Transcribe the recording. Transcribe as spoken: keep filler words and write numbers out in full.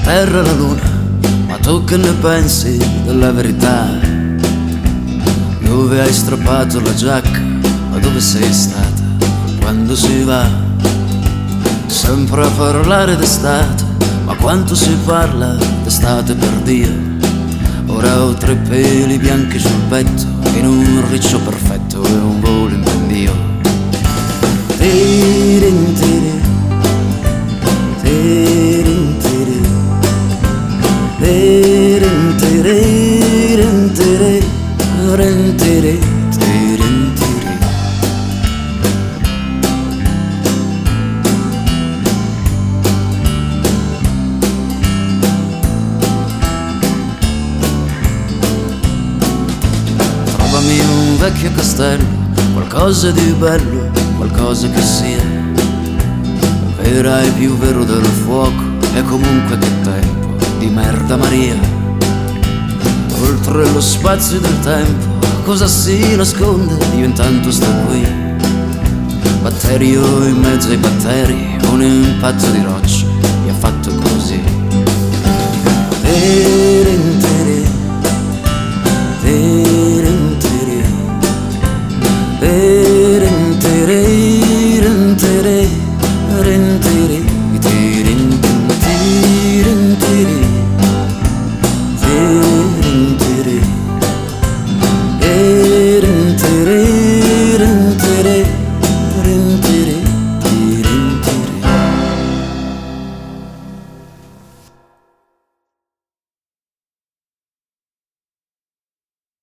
terra e la luna, ma tu che ne pensi della verità? Dove hai strappato la giacca, ma dove sei stata quando si va? Sempre a parlare d'estate, ma quanto si parla d'estate per Dio. Ora ho tre peli bianchi sul petto, in un riccio perfetto e un volo in pendio. Tirin tirin, tirin tirin, tirin tirin, tirin tirin, tirin tirin. Trovami un vecchio castello, qualcosa di bello, qualcosa che sia vera e più vero del fuoco, e comunque che tempo di merda Maria. Oltre lo spazio del tempo, cosa si nasconde? Io intanto sto qui, batterio in mezzo ai batteri, un impatto di roccia